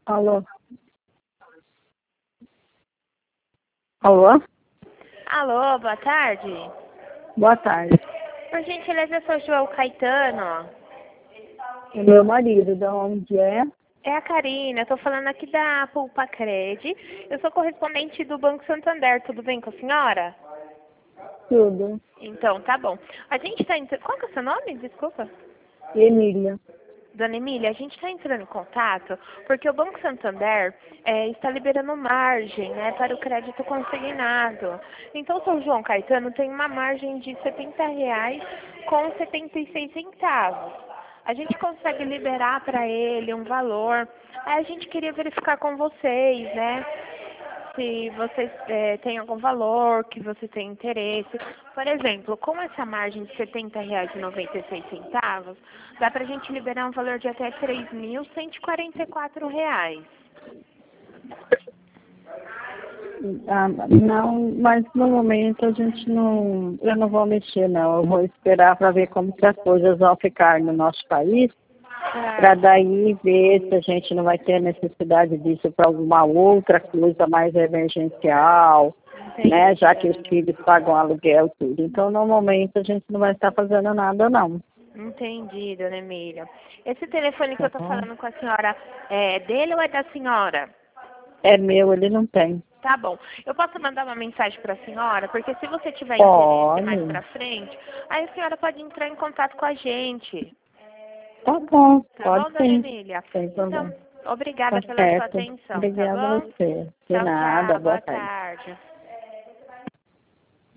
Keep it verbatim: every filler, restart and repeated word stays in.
Alô? Alô? Alô, boa tarde. Boa tarde. Por gentileza, eu sou João Caetano. É meu marido, de onde é? É a Karina, eu tô falando aqui da Pulpa Cred. Eu sou correspondente do Banco Santander, tudo bem com a senhora? Tudo. Então, tá bom. A gente tá entrando... Qual que é o seu nome? Desculpa. Emília. Dona Emília, a gente está entrando em contato porque o Banco Santander é, está liberando margem, né, para o crédito consignado. Então, o São João Caetano tem uma margem de setenta reais com setenta e seis centavos. A gente consegue liberar para ele um valor. Aí a gente queria verificar com vocês, né, se vocês é, têm algum valor, que você tem interesse. Por exemplo, com essa margem de setenta reais e noventa e seis centavos, dá para a gente liberar um valor de até três mil cento e quarenta e quatro reais. Ah, não, mas no momento a gente não, eu não vou mexer não, eu vou esperar para ver como que as coisas vão ficar no nosso país, para daí ver se a gente não vai ter necessidade disso para alguma outra coisa mais emergencial, Entendi. né, já que os filhos pagam aluguel e tudo. Então, no momento a gente não vai estar fazendo nada não. Entendi, dona Emília. Esse telefone que Tá eu tô bom? falando com a senhora é dele ou é da senhora? É meu, ele não tem. Tá bom. Eu posso mandar uma mensagem para a senhora? Porque se você tiver interesse mais Pode. para frente, aí a senhora pode entrar em contato com a gente. Tá bom, Tá pode bom, dona sim. Emília? Sem Então, problema. obrigada Tá pela sua certo. atenção, tá Obrigada a bom? você. De Tchau, nada, tchau. boa Boa tarde. tarde.